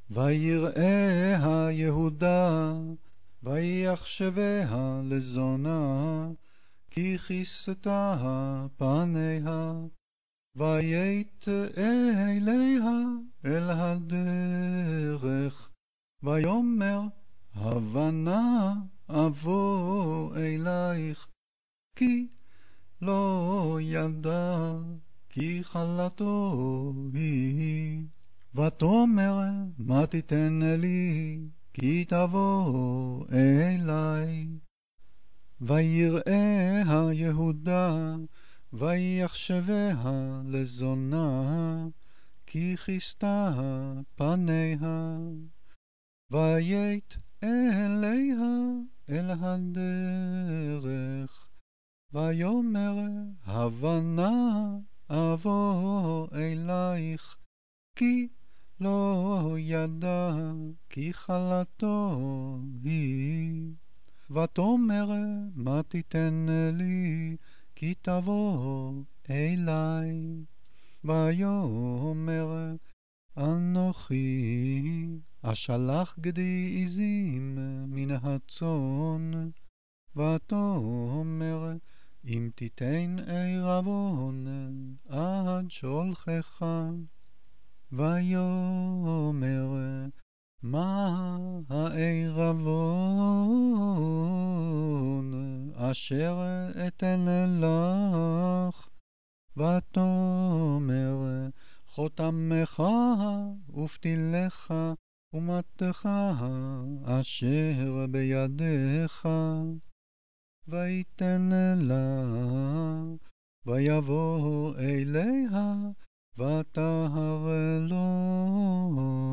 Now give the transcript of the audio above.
ויראיה יהודה, ויחשביה לזונה, כי כיסתה פניה, ויית אליה אל הדרך, ויאמר הבנה אבוא אלייך, כי לא ידע כי כלתו היא. ותאמר מה תיתן לי, כי תבוא אלי. ויראיה יהודה, ויחשביה לזונה, כי כיסתה פניה, ויית אליה אל הדרך, ויאמר הבנה אבוא אלייך, כי לא ידע כי כלתו היא. ותאמר מה תיתן לי, כי תבוא אלי. ויאמר אנוכי אשלח גדי עזים מן הצאן. ותאמר אם תיתן ערבון עד שולחך. ויאמר מה הערבון אשר אתן לך? ותאמר חותמך ופתילך ומתך אשר בידיך. ויתן לה, ויבוא אליה ותהר לו.